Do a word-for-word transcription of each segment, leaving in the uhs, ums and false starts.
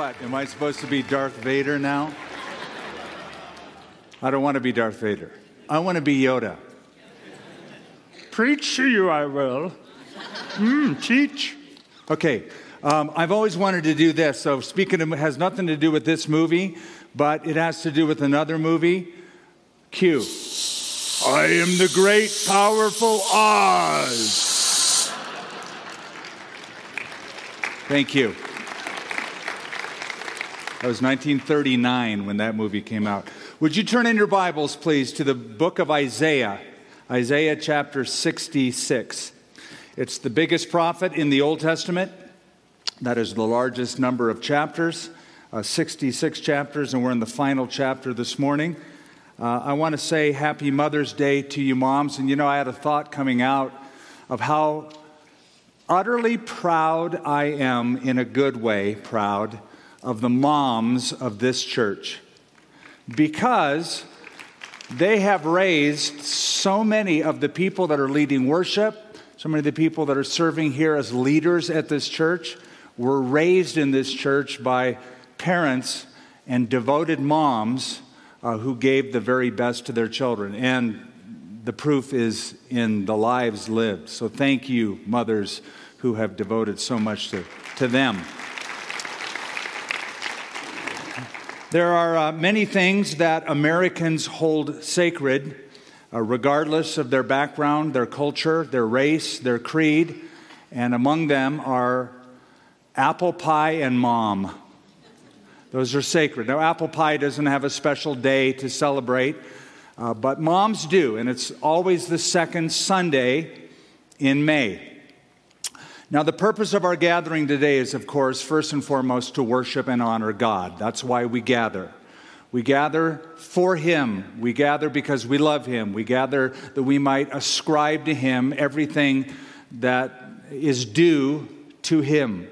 what? Am I supposed to be Darth Vader now? I don't want to be Darth Vader. I want to be Yoda. Preach to you, I will. Mmm, teach. Okay, um, I've always wanted to do this. So speaking of, it has nothing to do with this movie, but it has to do with another movie. Cue. I am the great, powerful Oz. Thank you. That was nineteen thirty-nine when that movie came out. Would you turn in your Bibles, please, to the book of Isaiah, Isaiah chapter sixty-six. It's the biggest prophet in the Old Testament. That is the largest number of chapters, uh, sixty-six chapters, and we're in the final chapter this morning. Uh, I want to say Happy Mother's Day to you moms. And you know, I had a thought coming out of how utterly proud I am, in a good way, proud, of the moms of this church. Because they have raised so many of the people that are leading worship, so many of the people that are serving here as leaders at this church, were raised in this church by parents and devoted moms uh, who gave the very best to their children. And the proof is in the lives lived. So thank you, mothers who have devoted so much to, to them. There are uh, many things that Americans hold sacred, uh, regardless of their background, their culture, their race, their creed, and among them are apple pie and mom. Those are sacred. Now, apple pie doesn't have a special day to celebrate, uh, but moms do, and it's always the second Sunday in May. Now, the purpose of our gathering today is, of course, first and foremost, to worship and honor God. That's why we gather. We gather for Him. We gather because we love Him. We gather that we might ascribe to Him everything that is due to Him.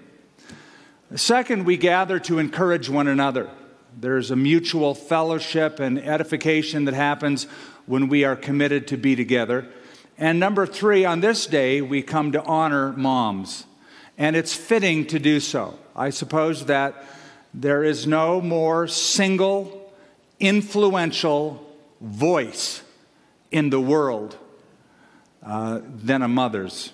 Second, we gather to encourage one another. There's a mutual fellowship and edification that happens when we are committed to be together. And number three, on this day, we come to honor moms. And it's fitting to do so. I suppose that there is no more single, influential voice in the world uh, than a mother's.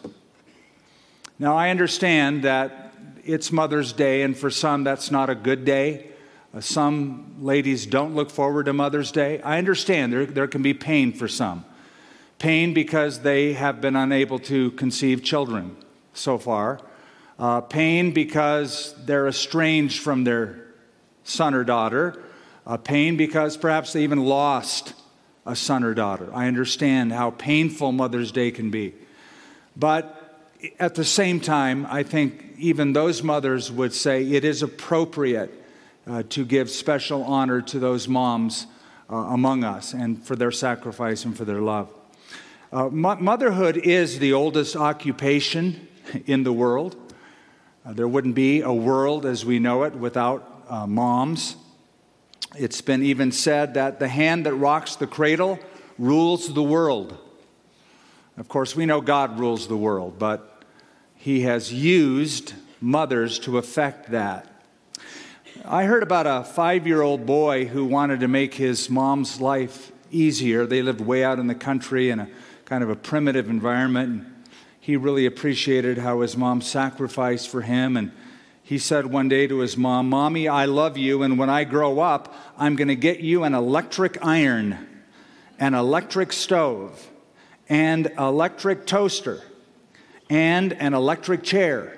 Now, I understand that it's Mother's Day, and for some, that's not a good day. Uh, some ladies don't look forward to Mother's Day. I understand there, there can be pain for some. Pain because they have been unable to conceive children so far. Uh, pain because they're estranged from their son or daughter. Uh, pain because perhaps they even lost a son or daughter. I understand how painful Mother's Day can be. But at the same time, I think even those mothers would say it is appropriate uh, to give special honor to those moms uh, among us, and for their sacrifice and for their love. Uh, mo- motherhood is the oldest occupation in the world. Uh, there wouldn't be a world as we know it without uh, moms. It's been even said that the hand that rocks the cradle rules the world. Of course, we know God rules the world, but He has used mothers to effect that. I heard about a five-year-old boy who wanted to make his mom's life easier. They lived way out in the country in a kind of a primitive environment. He really appreciated how his mom sacrificed for him. And he said one day to his mom, "Mommy, I love you, and when I grow up, I'm going to get you an electric iron, an electric stove, and an electric toaster, and an electric chair."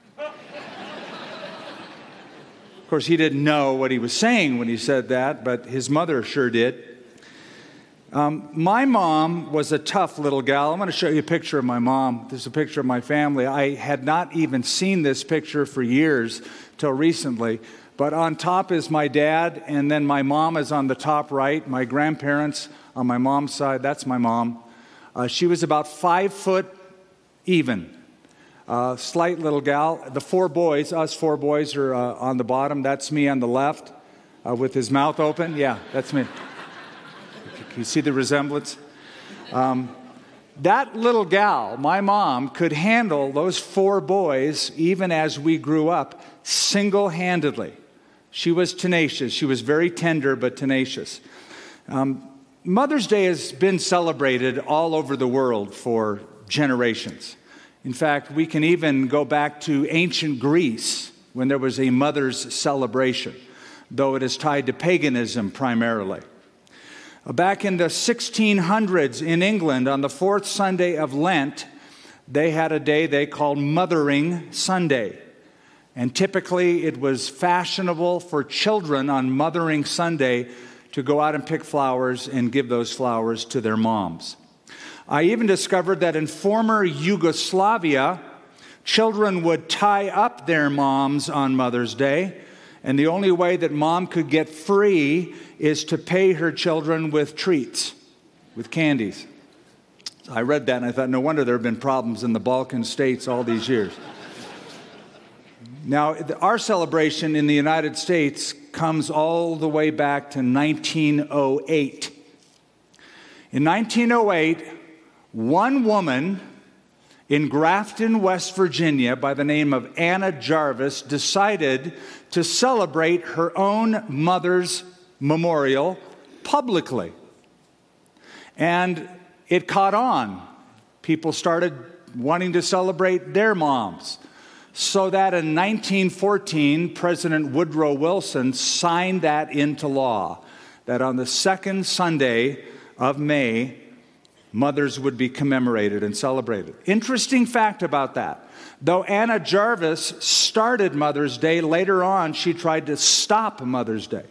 Of course, he didn't know what he was saying when he said that, but his mother sure did. Um, my mom was a tough little gal. I'm going to show you a picture of my mom. This is a picture of my family. I had not even seen this picture for years till recently. But on top is my dad, and then my mom is on the top right. My grandparents on my mom's side, that's my mom. Uh, she was about five foot even. Uh, slight little gal. The four boys, us four boys are uh, on the bottom. That's me on the left uh, with his mouth open. Yeah, that's me. You see the resemblance? Um, that little gal, my mom, could handle those four boys even as we grew up single-handedly. She was tenacious. She was very tender, but tenacious. Um, Mother's Day has been celebrated all over the world for generations. In fact, we can even go back to ancient Greece when there was a mother's celebration, though it is tied to paganism primarily. Back in the sixteen hundreds in England, on the fourth Sunday of Lent, they had a day they called Mothering Sunday. And typically it was fashionable for children on Mothering Sunday to go out and pick flowers and give those flowers to their moms. I even discovered that in former Yugoslavia, children would tie up their moms on Mother's Day, and the only way that mom could get free is to pay her children with treats, with candies. So I read that and I thought, no wonder there have been problems in the Balkan states all these years. Now, our celebration in the United States comes all the way back to nineteen oh eight. In nineteen oh eight, one woman in Grafton, West Virginia, by the name of Anna Jarvis, decided to celebrate her own mother's memorial publicly. And it caught on. People started wanting to celebrate their moms. So that in nineteen fourteen, President Woodrow Wilson signed that into law, that on the second Sunday of May, mothers would be commemorated and celebrated. Interesting fact about that. Though Anna Jarvis started Mother's Day, later on she tried to stop Mother's Day.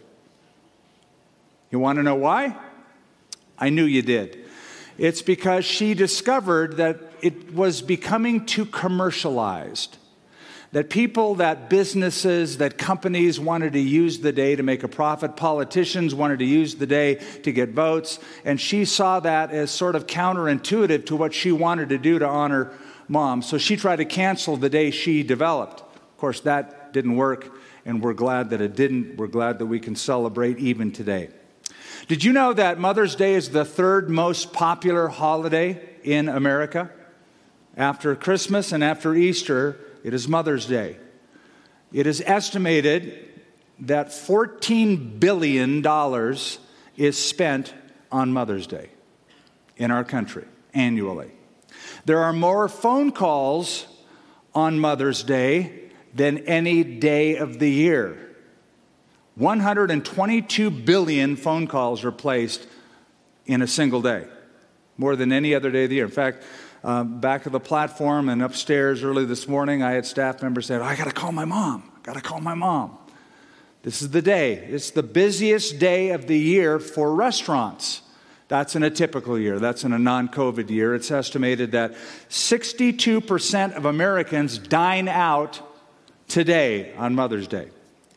You want to know why? I knew you did. It's because she discovered that it was becoming too commercialized. That people, that businesses, that companies wanted to use the day to make a profit. Politicians wanted to use the day to get votes. And she saw that as sort of counterintuitive to what she wanted to do to honor mom. So she tried to cancel the day she developed. Of course, that didn't work, and we're glad that it didn't. We're glad that we can celebrate even today. Did you know that Mother's Day is the third most popular holiday in America? After Christmas and after Easter, it is Mother's Day. It is estimated that fourteen billion dollars is spent on Mother's Day in our country annually. There are more phone calls on Mother's Day than any day of the year. one hundred twenty-two billion phone calls are placed in a single day, more than any other day of the year. In fact, Uh, back of the platform and upstairs early this morning, I had staff members say, I got to call my mom. I got to call my mom. This is the day. It's the busiest day of the year for restaurants. That's in a typical year. That's in a non-COVID year. It's estimated that sixty-two percent of Americans dine out today on Mother's Day.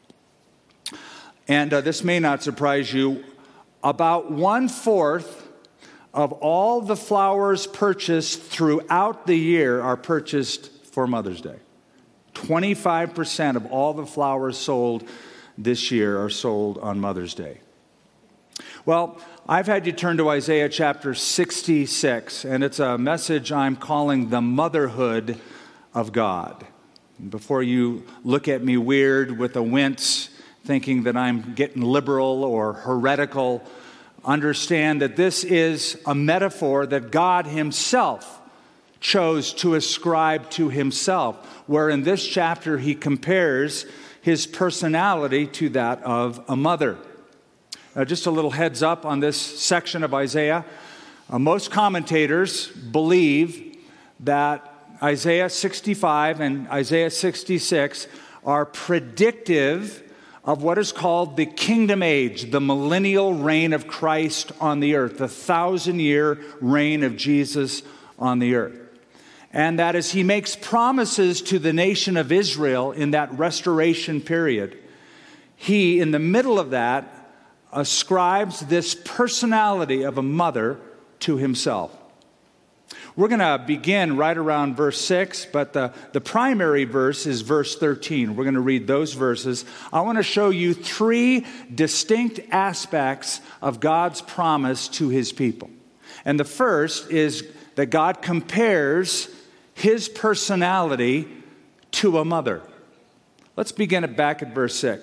And uh, this may not surprise you. About one-fourth of all the flowers purchased throughout the year are purchased for Mother's Day. twenty-five percent of all the flowers sold this year are sold on Mother's Day. Well, I've had you turn to Isaiah chapter sixty-six, and it's a message I'm calling the motherhood of God. Before you look at me weird with a wince, thinking that I'm getting liberal or heretical, understand that this is a metaphor that God himself chose to ascribe to himself, where in this chapter he compares his personality to that of a mother. Now, just a little heads up on this section of Isaiah. Uh, most commentators believe that Isaiah sixty-five and Isaiah sixty-six are predictive of what is called the kingdom age, the millennial reign of Christ on the earth, the thousand-year reign of Jesus on the earth. And that as he makes promises to the nation of Israel in that restoration period, he, in the middle of that, ascribes this personality of a mother to himself. We're going to begin right around verse six, but the, the primary verse is verse thirteen. We're going to read those verses. I want to show you three distinct aspects of God's promise to his people. And the first is that God compares his personality to a mother. Let's begin it back at verse six.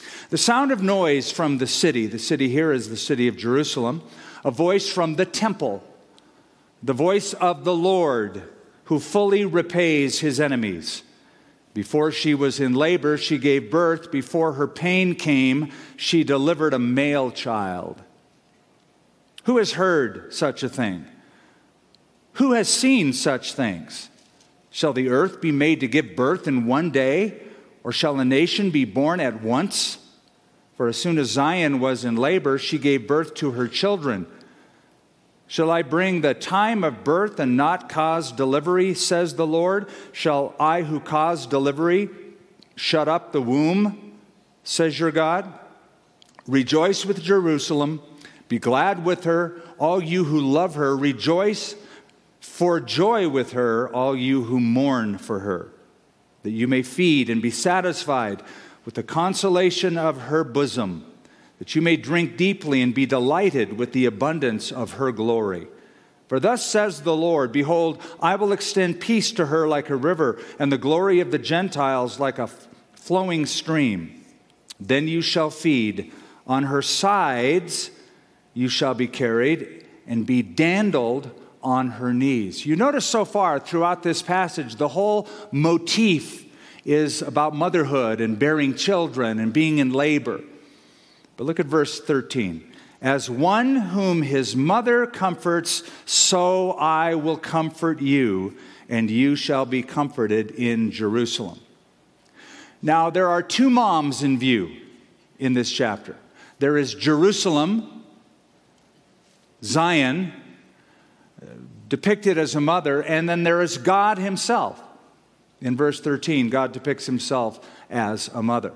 The sound of noise from the city, the city here is the city of Jerusalem, a voice from the temple, the voice of the Lord who fully repays his enemies. Before she was in labor, she gave birth. Before her pain came, she delivered a male child. Who has heard such a thing? Who has seen such things? Shall the earth be made to give birth in one day, or shall a nation be born at once? For as soon as Zion was in labor, she gave birth to her children. Shall I bring the time of birth and not cause delivery, says the Lord? Shall I who cause delivery shut up the womb, says your God? Rejoice with Jerusalem, be glad with her, all you who love her. Rejoice for joy with her, all you who mourn for her, that you may feed and be satisfied with the consolation of her bosom, that you may drink deeply and be delighted with the abundance of her glory. For thus says the Lord, behold, I will extend peace to her like a river, and the glory of the Gentiles like a flowing stream. Then you shall feed. On her sides you shall be carried, and be dandled on her knees. You notice so far throughout this passage, the whole motif is about motherhood and bearing children and being in labor. But look at verse thirteen. As one whom his mother comforts, so I will comfort you, and you shall be comforted in Jerusalem. Now, there are two moms in view in this chapter. There is Jerusalem, Zion, depicted as a mother, and then there is God himself. In verse thirteen, God depicts himself as a mother.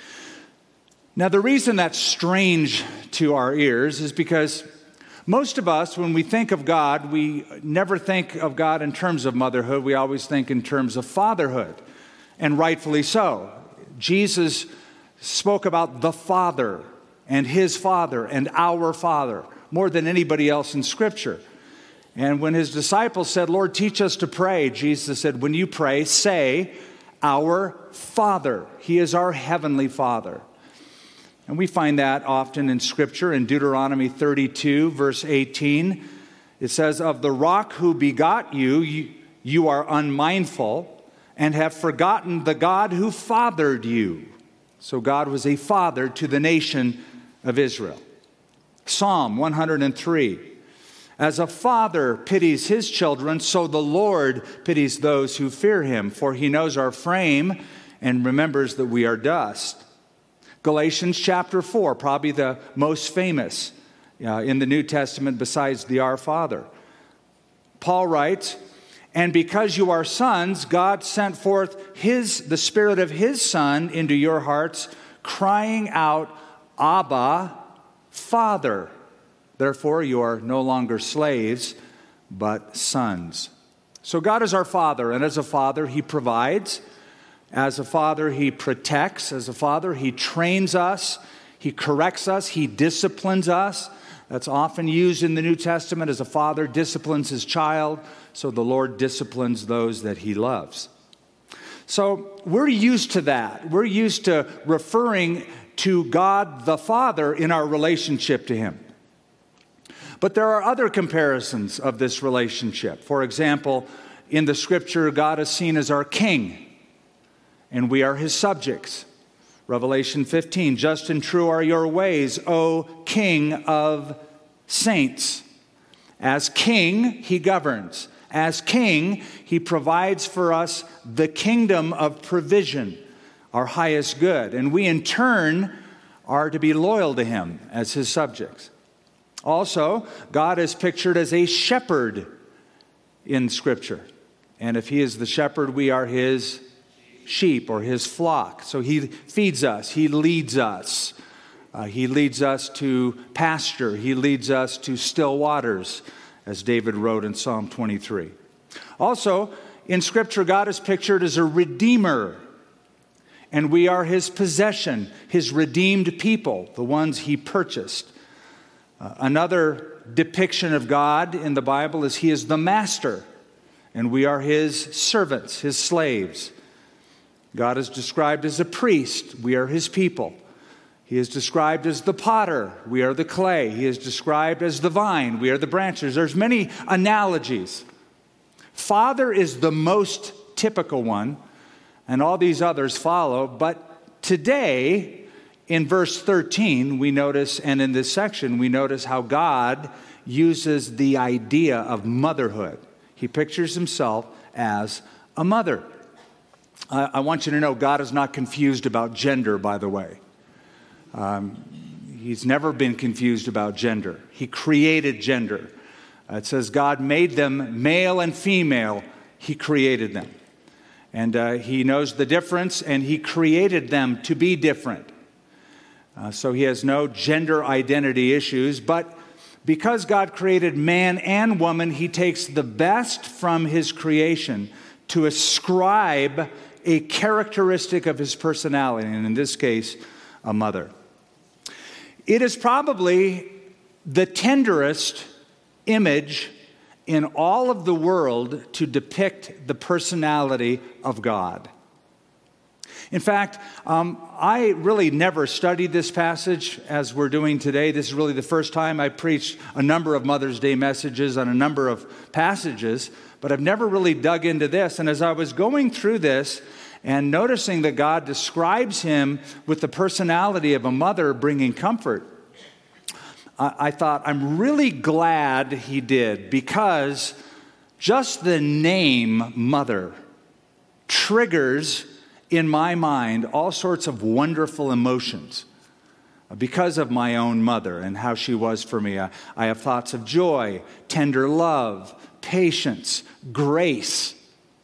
Now, the reason that's strange to our ears is because most of us, when we think of God, we never think of God in terms of motherhood. We always think in terms of fatherhood, and rightfully so. Jesus spoke about the Father and his Father and our Father more than anybody else in Scripture. And when his disciples said, Lord, teach us to pray, Jesus said, when you pray, say, our Father. He is our heavenly Father. And we find that often in Scripture. In Deuteronomy thirty-two, verse eighteen, it says, of the rock who begot you, you, you are unmindful and have forgotten the God who fathered you. So God was a father to the nation of Israel. Psalm one hundred three, as a father pities his children, so the Lord pities those who fear him, for he knows our frame and remembers that we are dust. Galatians chapter four, probably the most famous uh, in the New Testament besides the Our Father. Paul writes, and because you are sons, God sent forth his, the Spirit of his Son into your hearts, crying out, Abba, Father. Therefore, you are no longer slaves, but sons. So God is our Father, and as a Father, he provides. As a father, he protects. As a father, he trains us. He corrects us. He disciplines us. That's often used in the New Testament. As a father disciplines his child, so the Lord disciplines those that he loves. So we're used to that. We're used to referring to God the Father in our relationship to him. But there are other comparisons of this relationship. For example, in the Scripture, God is seen as our king, and we are his subjects. Revelation fifteen, just and true are your ways, O King of saints. As king, he governs. As king, he provides for us the kingdom of provision, our highest good. And we in turn are to be loyal to him as his subjects. Also, God is pictured as a shepherd in Scripture. And if he is the shepherd, we are his sheep or his flock. So he feeds us, he leads us. Uh, he leads us to pasture. He leads us to still waters, as David wrote in Psalm twenty-three. Also, in Scripture, God is pictured as a redeemer. And we are his possession, his redeemed people, the ones he purchased. Uh, another depiction of God in the Bible is he is the master, and we are his servants, his slaves. God is described as a priest. We are his people. He is described as the potter. We are the clay. He is described as the vine. We are the branches. There's many analogies. Father is the most typical one, and all these others follow. But today, in verse thirteen, we notice, and in this section, we notice how God uses the idea of motherhood. He pictures himself as a mother. I, I want you to know God is not confused about gender, by the way. Um, he's never been confused about gender. He created gender. Uh, it says God made them male and female. He created them. And uh, he knows the difference, and he created them to be different. Uh, so he has no gender identity issues. But because God created man and woman, he takes the best from his creation to ascribe a characteristic of his personality, and in this case, a mother. It is probably the tenderest image in all of the world to depict the personality of God. In fact, um, I really never studied this passage as we're doing today. This is really the first time I preached a number of Mother's Day messages on a number of passages, but I've never really dug into this. And as I was going through this and noticing that God describes him with the personality of a mother bringing comfort, I, I thought, I'm really glad he did, because just the name mother triggers in my mind all sorts of wonderful emotions because of my own mother and how she was for me. I, I have thoughts of joy, tender love, patience, grace.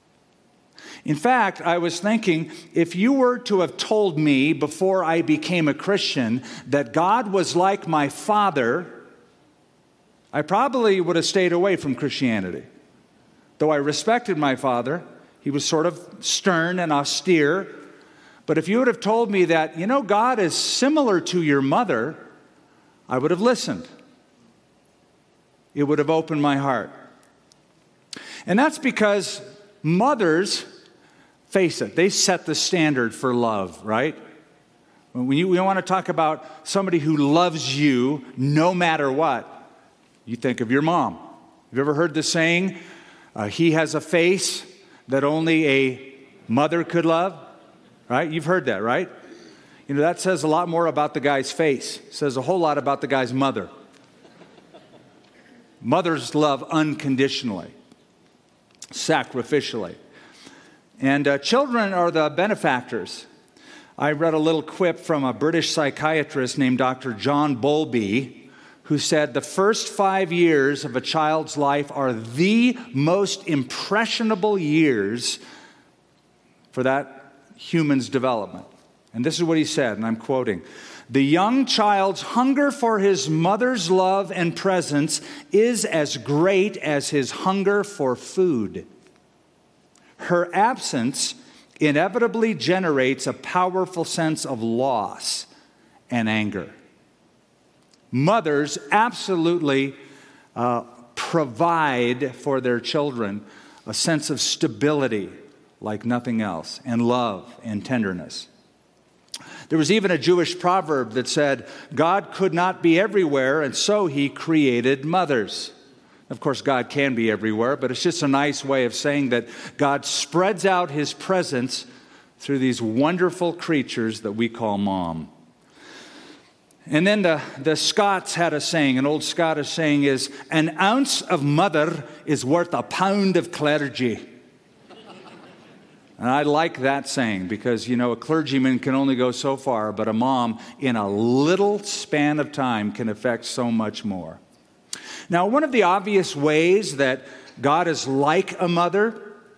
In fact, I was thinking, if you were to have told me before I became a Christian that God was like my father, I probably would have stayed away from Christianity. Though I respected my father, he was sort of stern and austere. But if you would have told me that, you know, God is similar to your mother, I would have listened. It would have opened my heart. And that's because mothers, face it, they set the standard for love, right? When you, we want to talk about somebody who loves you no matter what, you think of your mom. Have you ever heard the saying, uh, he has a face that only a mother could love? Right? You've heard that, right? You know, that says a lot more about the guy's face. It says a whole lot about the guy's mother. Mothers love unconditionally, sacrificially. And uh, children are the benefactors. I read a little quip from a British psychiatrist named Doctor John Bowlby, who said the first five years of a child's life are the most impressionable years for that human's development. And this is what he said, and I'm quoting, "The young child's hunger for his mother's love and presence is as great as his hunger for food. Her absence inevitably generates a powerful sense of loss and anger." Mothers absolutely uh, provide for their children a sense of stability like nothing else, and love and tenderness. There was even a Jewish proverb that said, God could not be everywhere, and so he created mothers. Of course, God can be everywhere, but it's just a nice way of saying that God spreads out his presence through these wonderful creatures that we call mom. And then the, the Scots had a saying, an old Scottish saying is, an ounce of mother is worth a pound of clergy. And I like that saying because, you know, a clergyman can only go so far, but a mom in a little span of time can affect so much more. Now, one of the obvious ways that God is like a mother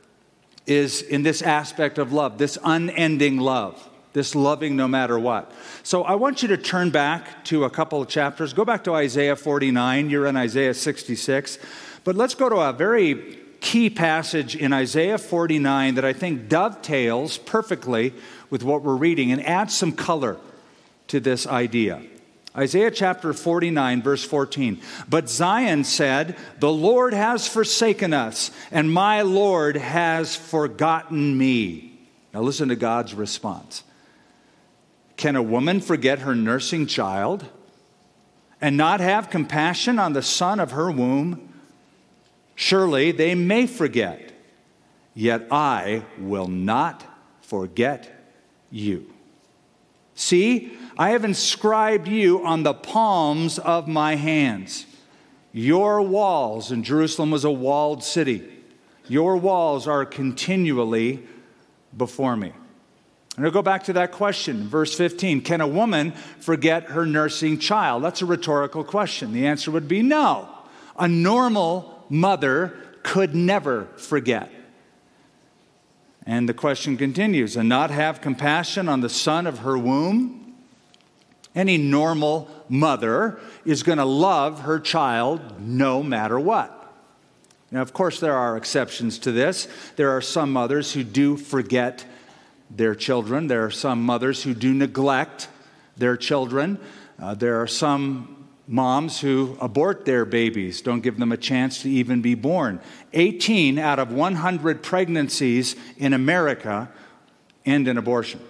is in this aspect of love, this unending love, this loving no matter what. So I want you to turn back to a couple of chapters. Go back to Isaiah forty-nine. You're in Isaiah sixty-six. But let's go to a very key passage in Isaiah forty-nine that I think dovetails perfectly with what we're reading and adds some color to this idea. Isaiah chapter forty-nine, verse fourteen. But Zion said, the Lord has forsaken us, and my Lord has forgotten me. Now listen to God's response. Can a woman forget her nursing child and not have compassion on the son of her womb? Surely they may forget, yet I will not forget you. See, I have inscribed you on the palms of my hands. Your walls, and Jerusalem was a walled city, your walls are continually before me. And I'll go back to that question, verse fifteen. Can a woman forget her nursing child? That's a rhetorical question. The answer would be no. A normal mother could never forget. And the question continues, and not have compassion on the son of her womb? Any normal mother is going to love her child no matter what. Now, of course, there are exceptions to this. There are some mothers who do forget their children. There are some mothers who do neglect their children. Uh, there are some moms who abort their babies, don't give them a chance to even be born. eighteen out of one hundred pregnancies in America end in abortion.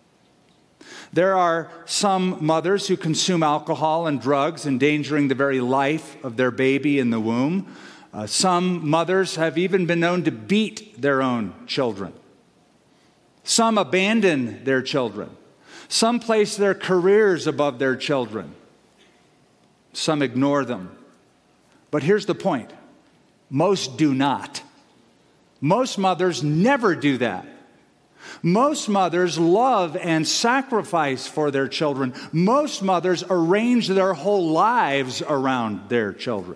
There are some mothers who consume alcohol and drugs, endangering the very life of their baby in the womb. Uh, some mothers have even been known to beat their own children. Some abandon their children. Some place their careers above their children. Some ignore them. But here's the point. Most do not. Most mothers never do that. Most mothers love and sacrifice for their children. Most mothers arrange their whole lives around their children.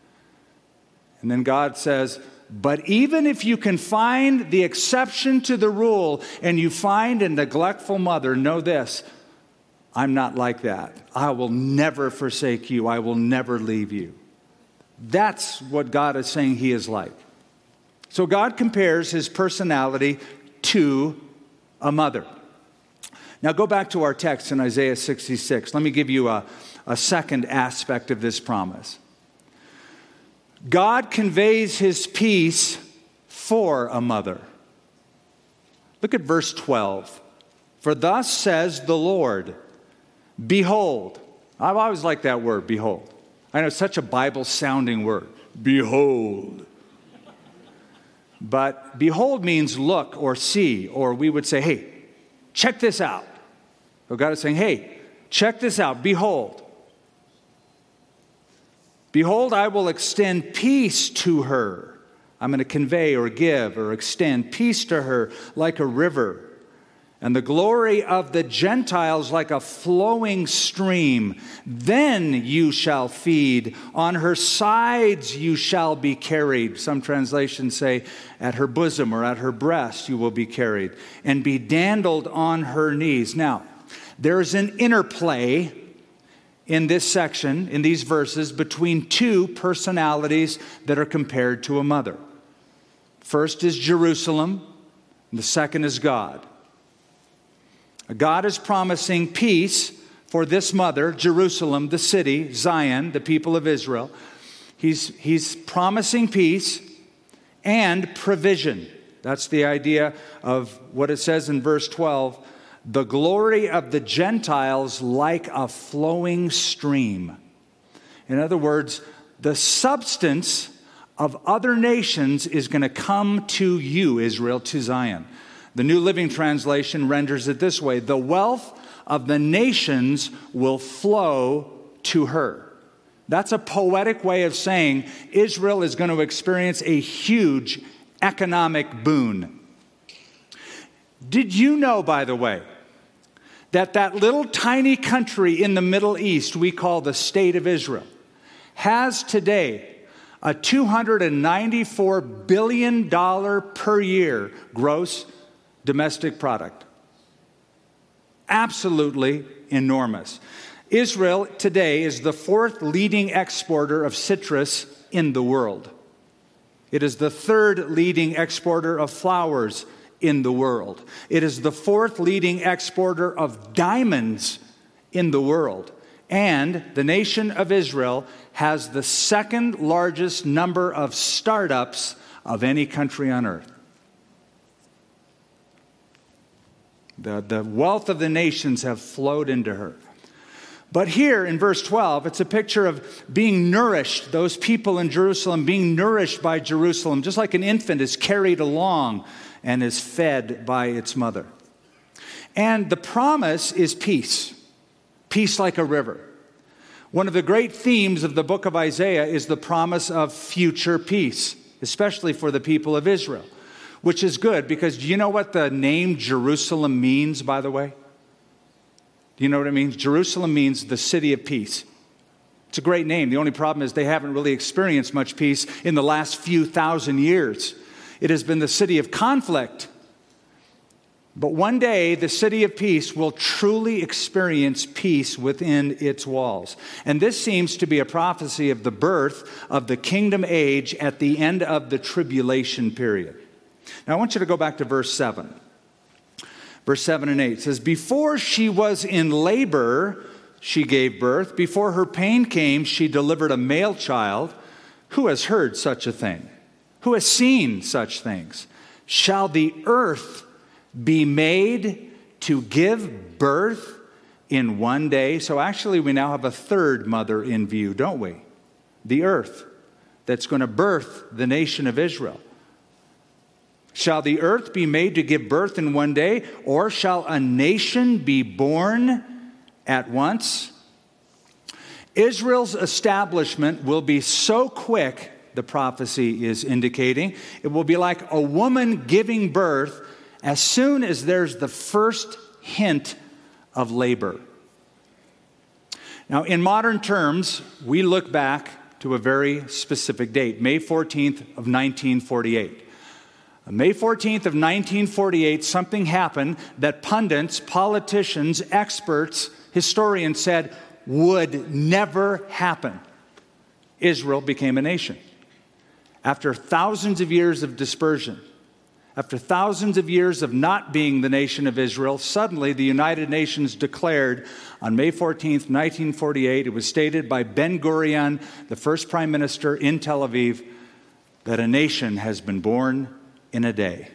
And then God says, but even if you can find the exception to the rule and you find a neglectful mother, know this, I'm not like that. I will never forsake you. I will never leave you. That's what God is saying he is like. So God compares his personality to a mother. Now go back to our text in Isaiah sixty-six. Let me give you a, a second aspect of this promise. God conveys his peace for a mother. Look at verse twelve. For thus says the Lord, behold. I've always liked that word, behold. I know it's such a Bible-sounding word. Behold. But behold means look or see, or we would say, hey, check this out. So God is saying, hey, check this out. Behold. Behold, I will extend peace to her. I'm going to convey or give or extend peace to her like a river, and the glory of the Gentiles like a flowing stream. Then you shall feed. On her sides you shall be carried. Some translations say, at her bosom or at her breast you will be carried, and be dandled on her knees. Now, there's an interplay in this section, in these verses, between two personalities that are compared to a mother. First is Jerusalem, and the second is God. God is promising peace for this mother, Jerusalem, the city, Zion, the people of Israel. He's, he's promising peace and provision. That's the idea of what it says in verse twelve. The glory of the Gentiles like a flowing stream. In other words, the substance of other nations is going to come to you, Israel, to Zion. The New Living Translation renders it this way: the wealth of the nations will flow to her. That's a poetic way of saying Israel is going to experience a huge economic boon. Did you know, by the way, that that little tiny country in the Middle East we call the State of Israel has today a two hundred ninety-four billion dollars per year gross domestic product? Absolutely enormous. Israel today is the fourth leading exporter of citrus in the world. It is the third leading exporter of flowers in the world. It is the fourth leading exporter of diamonds in the world. And the nation of Israel has the second largest number of startups of any country on earth. The, the wealth of the nations have flowed into her. But here in verse twelve, it's a picture of being nourished, those people in Jerusalem being nourished by Jerusalem, just like an infant is carried along and is fed by its mother. And the promise is peace, peace like a river. One of the great themes of the book of Isaiah is the promise of future peace, especially for the people of Israel, which is good because do you know what the name Jerusalem means, by the way? Do you know what it means? Jerusalem means the city of peace. It's a great name. The only problem is they haven't really experienced much peace in the last few thousand years. It has been the city of conflict. But one day, the city of peace will truly experience peace within its walls. And this seems to be a prophecy of the birth of the kingdom age at the end of the tribulation period. Now, I want you to go back to verse seven. Verse seven and eight says, before she was in labor, she gave birth. Before her pain came, she delivered a male child. Who has heard such a thing? Who has seen such things? Shall the earth be made to give birth in one day? So actually, we now have a third mother in view, don't we? The earth that's going to birth the nation of Israel. Shall the earth be made to give birth in one day, or shall a nation be born at once? Israel's establishment will be so quick, the prophecy is indicating. It will be like a woman giving birth as soon as there's the first hint of labor. Now, in modern terms, we look back to a very specific date, May fourteenth of nineteen forty-eight. On May fourteenth of nineteen forty-eight, something happened that pundits, politicians, experts, historians said would never happen. Israel became a nation. After thousands of years of dispersion, after thousands of years of not being the nation of Israel, suddenly the United Nations declared on May fourteenth, nineteen forty-eight, it was stated by Ben Gurion, the first prime minister in Tel Aviv, that a nation has been born in a day.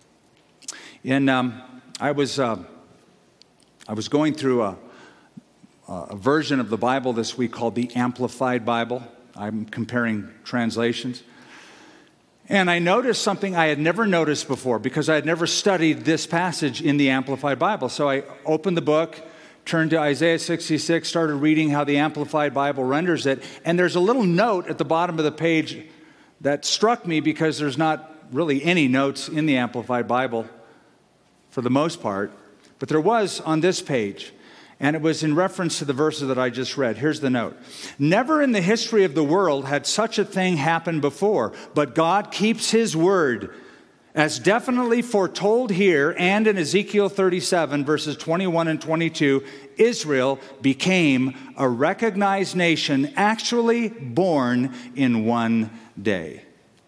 In um, I was uh, I was going through a, a version of the Bible this week called the Amplified Bible. I'm comparing translations. And I noticed something I had never noticed before because I had never studied this passage in the Amplified Bible. So I opened the book, turned to Isaiah sixty-six, started reading how the Amplified Bible renders it. And there's a little note at the bottom of the page that struck me because there's not really any notes in the Amplified Bible for the most part. But there was on this page. And it was in reference to the verses that I just read. Here's the note. Never in the history of the world had such a thing happened before, but God keeps his word. As definitely foretold here and in Ezekiel thirty-seven, verses twenty-one and twenty-two, Israel became a recognized nation, actually born in one day.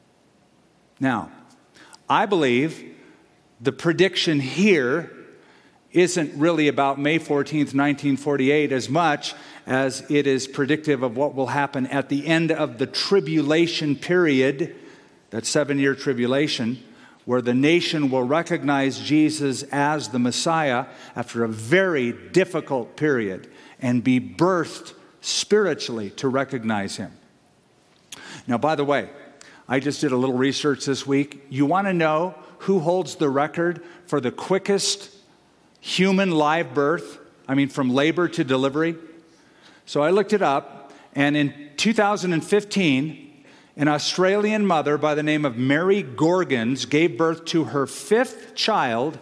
Now, I believe the prediction here isn't really about May fourteenth, nineteen forty-eight as much as it is predictive of what will happen at the end of the tribulation period, that seven-year tribulation, where the nation will recognize Jesus as the Messiah after a very difficult period and be birthed spiritually to recognize him. Now, by the way, I just did a little research this week. You want to know who holds the record for the quickest human live birth? I mean, from labor to delivery. So I looked it up, and in two thousand fifteen, an Australian mother by the name of Mary Gorgons gave birth to her fifth child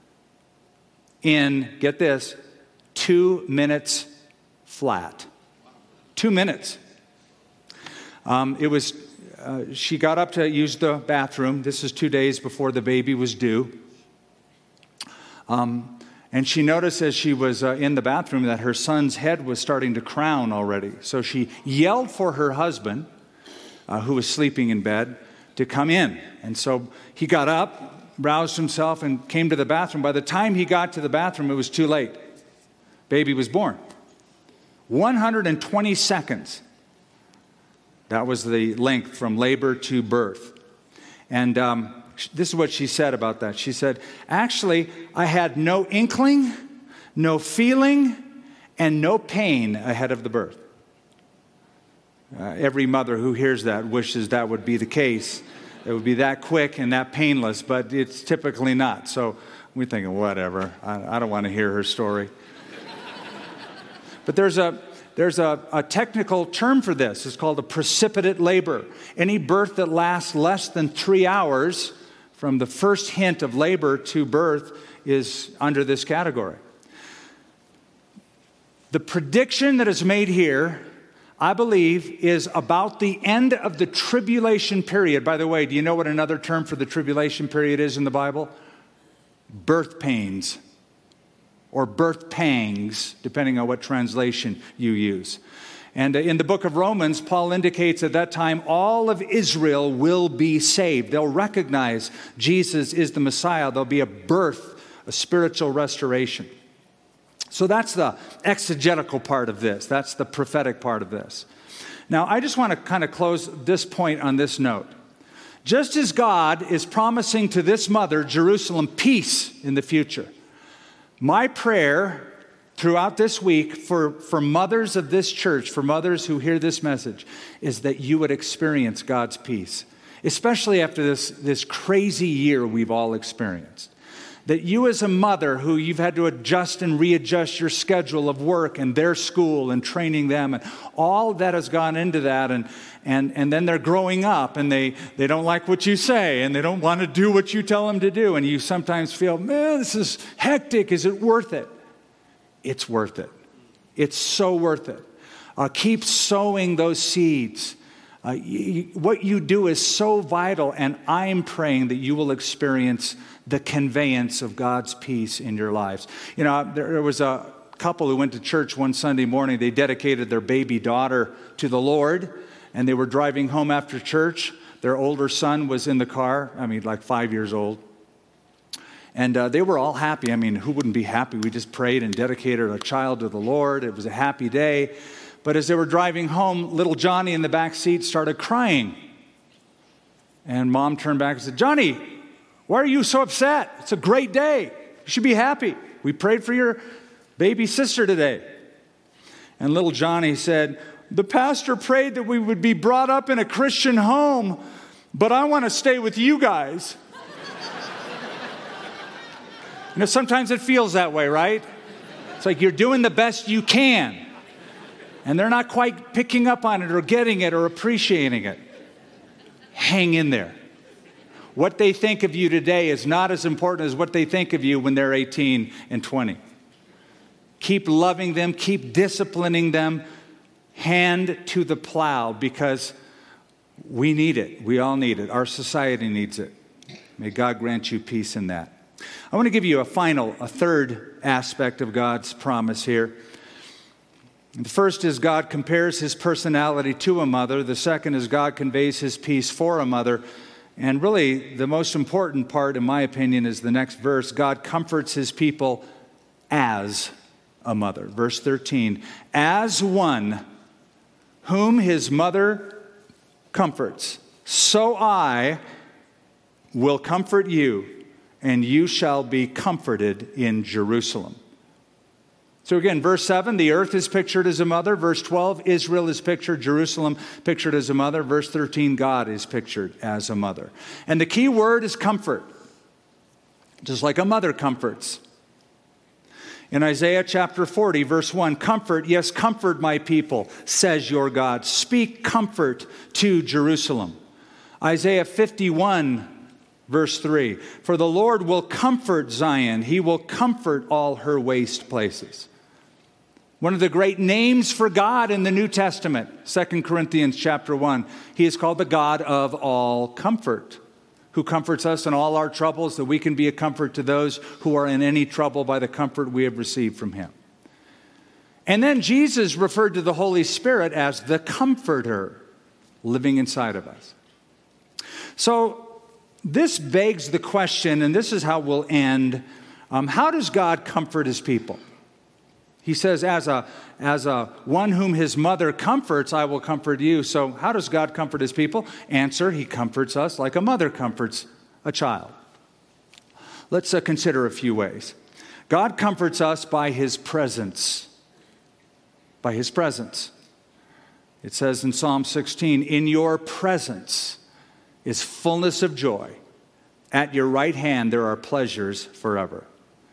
in, get this, two minutes flat. Two minutes. Um, it was, uh, she got up to use the bathroom. This is two days before the baby was due. Um, and she noticed as she was uh, in the bathroom that her son's head was starting to crown already. So she yelled for her husband, uh, who was sleeping in bed, to come in. And so he got up, roused himself, and came to the bathroom. By the time he got to the bathroom, it was too late. Baby was born. one hundred twenty seconds. That was the length from labor to birth. And um, this is what she said about that. She said, actually, I had no inkling, no feeling, and no pain ahead of the birth. Uh, every mother who hears that wishes that would be the case. It would be that quick and that painless, but it's typically not. So we're thinking, whatever, I, I don't want to hear her story. But there's a there's a, a technical term for this. It's called a precipitate labor. Any birth that lasts less than three hours from the first hint of labor to birth is under this category. The prediction that is made here, I believe, is about the end of the tribulation period. By the way, do you know what another term for the tribulation period is in the Bible? Birth pains, or birth pangs, depending on what translation you use. And in the book of Romans, Paul indicates at that time all of Israel will be saved. They'll recognize Jesus is the Messiah. There'll be a birth, a spiritual restoration. So that's the exegetical part of this. That's the prophetic part of this. Now, I just want to kind of close this point on this note. Just as God is promising to this mother, Jerusalem, peace in the future, my prayer throughout this week for, for mothers of this church, for mothers who hear this message, is that you would experience God's peace, especially after this, this crazy year we've all experienced. That you as a mother who you've had to adjust and readjust your schedule of work and their school and training them and all that has gone into that, and and and then they're growing up and they, they don't like what you say and they don't want to do what you tell them to do, and you sometimes feel, man, this is hectic. Is it worth it? It's worth it. It's so worth it. Uh, keep sowing those seeds. Uh, you, what you do is so vital, and I'm praying that you will experience the conveyance of God's peace in your lives. You know, there, there was a couple who went to church one Sunday morning. They dedicated their baby daughter to the Lord, and they were driving home after church. Their older son was in the car, I mean, like five years old. And uh, they were all happy. I mean, who wouldn't be happy? We just prayed and dedicated a child to the Lord. It was a happy day. But as they were driving home, little Johnny in the back seat started crying. And Mom turned back and said, Johnny, why are you so upset? It's a great day. You should be happy. We prayed for your baby sister today. And little Johnny said, the pastor prayed that we would be brought up in a Christian home, but I want to stay with you guys. You know, sometimes it feels that way, right? It's like you're doing the best you can, and they're not quite picking up on it or getting it or appreciating it. Hang in there. What they think of you today is not as important as what they think of you when they're eighteen and twenty. Keep loving them, keep disciplining them, hand to the plow, because we need it. We all need it. Our society needs it. May God grant you peace in that. I want to give you a final, a third aspect of God's promise here. The first is God compares his personality to a mother. The second is God conveys his peace for a mother. And really, the most important part, in my opinion, is the next verse. God comforts his people as a mother. Verse thirteen, as one whom his mother comforts, so I will comfort you, and you shall be comforted in Jerusalem. So again, verse seven, the earth is pictured as a mother. Verse twelve, Israel is pictured, Jerusalem pictured as a mother. Verse thirteen, God is pictured as a mother. And the key word is comfort, just like a mother comforts. In Isaiah chapter forty, verse one, comfort, yes, comfort my people, says your God. Speak comfort to Jerusalem. Isaiah fifty-one, verse three, for the Lord will comfort Zion. He will comfort all her waste places. One of the great names for God in the New Testament, Second Corinthians chapter one, he is called the God of all comfort, who comforts us in all our troubles, that we can be a comfort to those who are in any trouble by the comfort we have received from him. And then Jesus referred to the Holy Spirit as the Comforter living inside of us. So this begs the question, and this is how we'll end, um, how does God comfort his people? He says, as a, as a one whom his mother comforts, I will comfort you. So how does God comfort his people? Answer, he comforts us like a mother comforts a child. Let's uh, consider a few ways. God comforts us by his presence. By his presence. It says in Psalm sixteen, in your presence is fullness of joy. At your right hand there are pleasures forever.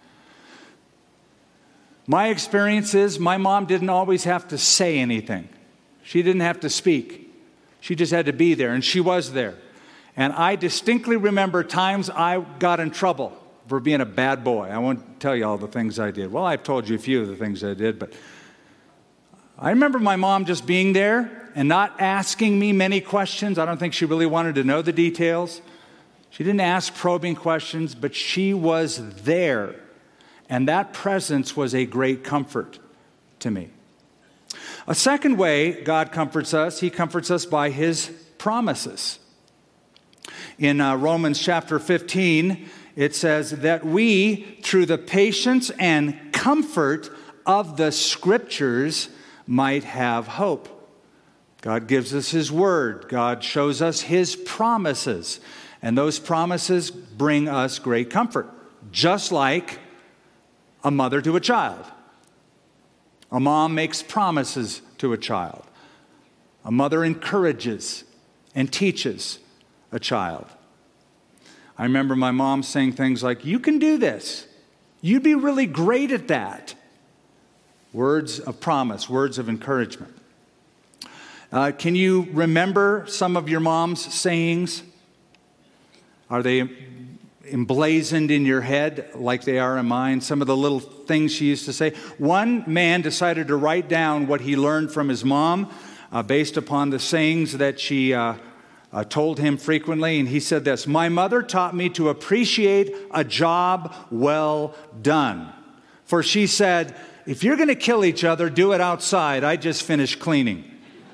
My experience is my mom didn't always have to say anything. She didn't have to speak. She just had to be there, and she was there. And I distinctly remember times I got in trouble for being a bad boy. I won't tell you all the things I did. Well, I've told you a few of the things I did, but I remember my mom just being there and not asking me many questions. I don't think she really wanted to know the details. She didn't ask probing questions, but she was there. And that presence was a great comfort to me. A second way God comforts us, he comforts us by his promises. In uh, Romans chapter fifteen, it says that we, through the patience and comfort of the Scriptures, might have hope. God gives us his word. God shows us his promises. And those promises bring us great comfort, just like a mother to a child. A mom makes promises to a child. A mother encourages and teaches a child. I remember my mom saying things like, you can do this. You'd be really great at that. Words of promise, words of encouragement. Uh, can you remember some of your mom's sayings? Are they emblazoned in your head like they are in mine? Some of the little things she used to say. One man decided to write down what he learned from his mom uh, based upon the sayings that she uh, uh, told him frequently. And he said this, my mother taught me to appreciate a job well done. For she said, if you're going to kill each other, do it outside. I just finished cleaning.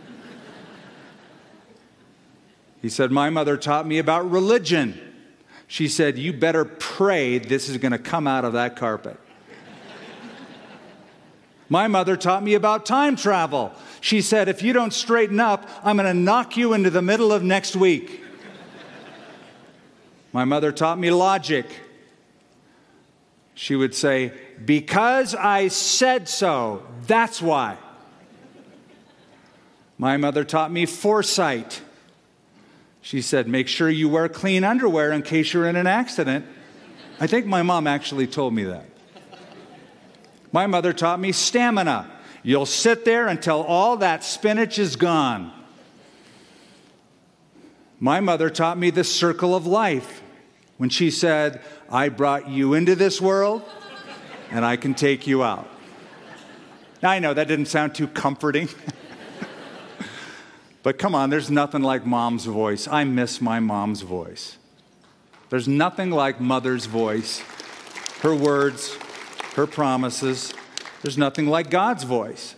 He said, my mother taught me about religion. She said, you better pray this is going to come out of that carpet. My mother taught me about time travel. She said, if you don't straighten up, I'm going to knock you into the middle of next week. My mother taught me logic. She would say, because I said so, that's why. My mother taught me foresight. She said, make sure you wear clean underwear in case you're in an accident. I think my mom actually told me that. My mother taught me stamina. You'll sit there until all that spinach is gone. My mother taught me the circle of life when she said, I brought you into this world and I can take you out. Now, I know that didn't sound too comforting. But come on, there's nothing like mom's voice. I miss my mom's voice. There's nothing like mother's voice, her words, her promises. There's nothing like God's voice.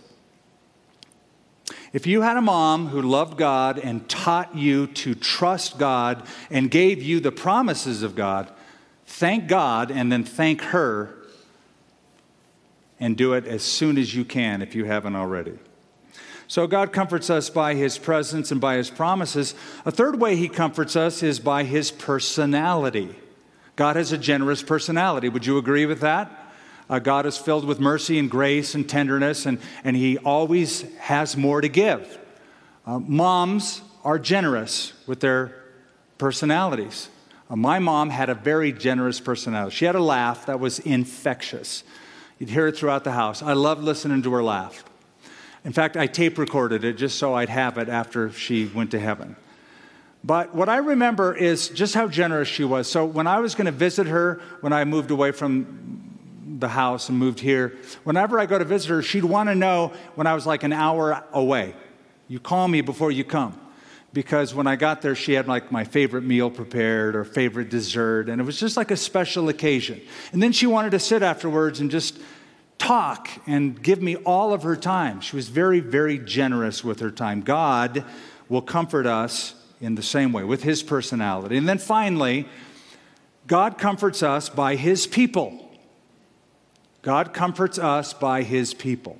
If you had a mom who loved God and taught you to trust God and gave you the promises of God, thank God and then thank her and do it as soon as you can if you haven't already. So God comforts us by his presence and by his promises. A third way he comforts us is by his personality. God has a generous personality. Would you agree with that? Uh, God is filled with mercy and grace and tenderness, and, and he always has more to give. Uh, moms are generous with their personalities. Uh, my mom had a very generous personality. She had a laugh that was infectious. You'd hear it throughout the house. I loved listening to her laugh. In fact, I tape recorded it just so I'd have it after she went to heaven. But what I remember is just how generous she was. So when I was going to visit her, when I moved away from the house and moved here, whenever I go to visit her, she'd want to know when I was like an hour away. You call me before you come. Because when I got there, she had like my favorite meal prepared or favorite dessert. And it was just like a special occasion. And then she wanted to sit afterwards and just talk and give me all of her time. She was very, very generous with her time. God will comfort us in the same way, with his personality. And then finally, God comforts us by his people. God comforts us by his people.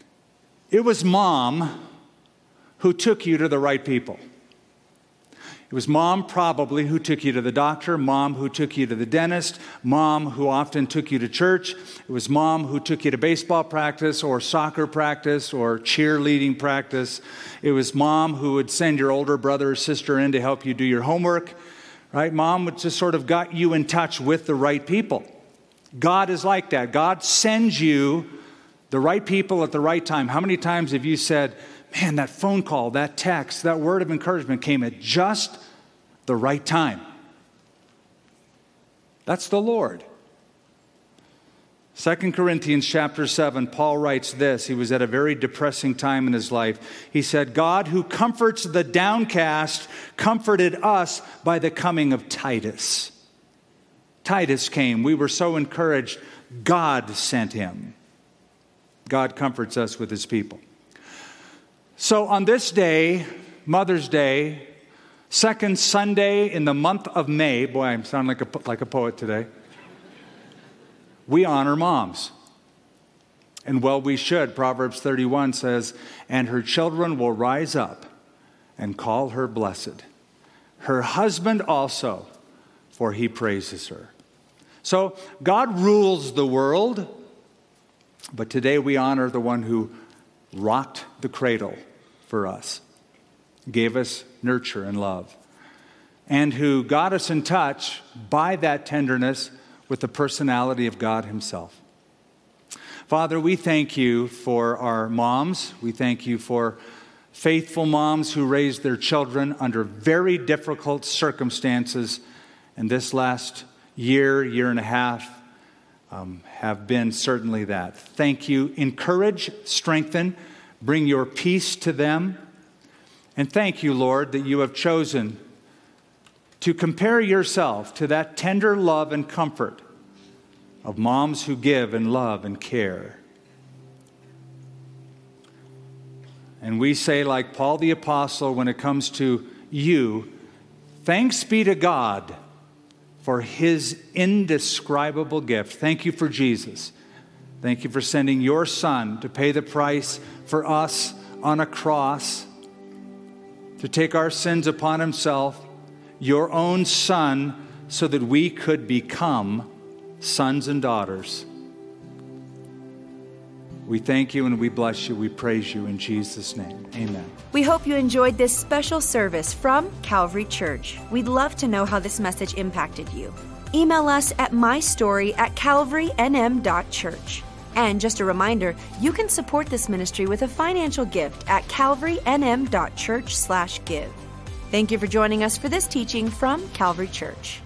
It was Mom who took you to the right people. It was mom probably who took you to the doctor, mom who took you to the dentist, mom who often took you to church. It was mom who took you to baseball practice or soccer practice or cheerleading practice. It was mom who would send your older brother or sister in to help you do your homework, right? Mom would just sort of got you in touch with the right people. God is like that. God sends you the right people at the right time. How many times have you said, man, that phone call, that text, that word of encouragement came at just the right time? That's the Lord. Second Corinthians chapter seven, Paul writes this. He was at a very depressing time in his life. He said, God who comforts the downcast comforted us by the coming of Titus. Titus came. We were so encouraged. God sent him. God comforts us with his people. So on this day, Mother's Day, second Sunday in the month of May, boy, I sound like a, like a poet today, we honor moms. And well, we should. Proverbs thirty-one says, and her children will rise up and call her blessed. Her husband also, for he praises her. So God rules the world, but today we honor the one who rocked the cradle for us, gave us nurture and love, and who got us in touch by that tenderness with the personality of God himself. Father, we thank you for our moms. We thank you for faithful moms who raised their children under very difficult circumstances, and this last year, year and a half, Um, have been certainly that. Thank you. Encourage, strengthen, bring your peace to them. And thank you, Lord, that you have chosen to compare yourself to that tender love and comfort of moms who give and love and care. And we say, like Paul the Apostle, when it comes to you, thanks be to God for his indescribable gift. Thank you for Jesus. Thank you for sending your son to pay the price for us on a cross, to take our sins upon himself, your own son, so that we could become sons and daughters. We thank you and we bless you. We praise you in Jesus' name. Amen. We hope you enjoyed this special service from Calvary Church. We'd love to know how this message impacted you. Email us at mystory at calvary n m dot church. And just a reminder, you can support this ministry with a financial gift at calvary n m dot church slash give. Thank you for joining us for this teaching from Calvary Church.